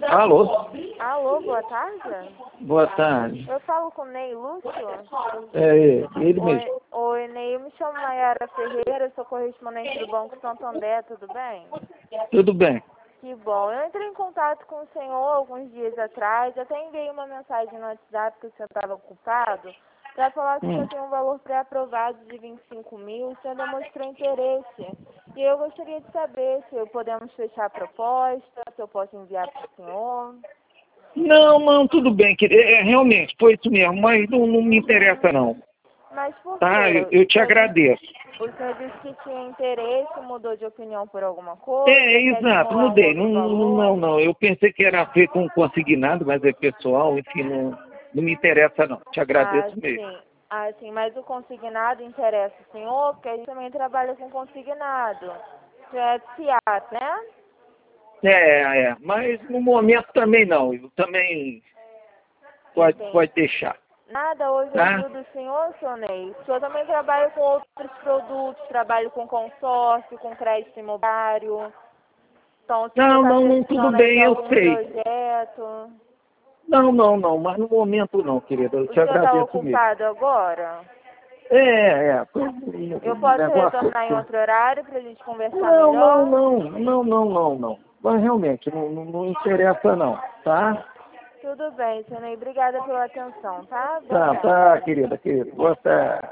Alô? Alô, boa tarde? Boa tarde. Eu falo com o Ney Lúcio? É ele mesmo. Oi, Ney, eu me chamo Mayara Ferreira, sou correspondente do Banco Santander, tudo bem? Tudo bem. Que bom. Eu entrei em contato com o senhor alguns dias atrás, até enviei uma mensagem no WhatsApp que o senhor estava ocupado, para falar que o senhor tem um valor pré-aprovado de 25 mil, o senhor demonstrou interesse. E eu gostaria de saber se podemos fechar a proposta, se eu posso enviar para o senhor. Não, tudo bem, querido. Realmente, foi isso mesmo, mas não me interessa não. Mas por Tá? quê? Eu te agradeço. O senhor disse que tinha interesse, mudou de opinião por alguma coisa? Quer Exato, simular um mudei. outro valor? Não. Eu pensei que era a ver com consignado, mas é pessoal, enfim, não me interessa não. Te agradeço mesmo. Sim. Sim, mas o consignado interessa o senhor, porque a gente também trabalha com consignado. Isso é FIAT, né? Mas no momento também não. Eu também pode deixar. Nada, hoje eu Tá? ajudo o senhor, seu Ney. O senhor também trabalha com outros produtos, trabalho com consórcio, com crédito imobiliário. Então, se o senhor está Não, tudo precisando aí bem, de eu algum sei. projeto... Não, mas no momento não, querida. Eu O te senhor está agradeço mesmo. ocupado agora? Eu Um posso negócio retornar em assim. outro horário para a gente conversar melhor? Não. Mas realmente, não interessa não, tá? Tudo bem, seu Ney. Obrigada pela atenção, tá? Boa tarde. Tá, querida. Boa tarde.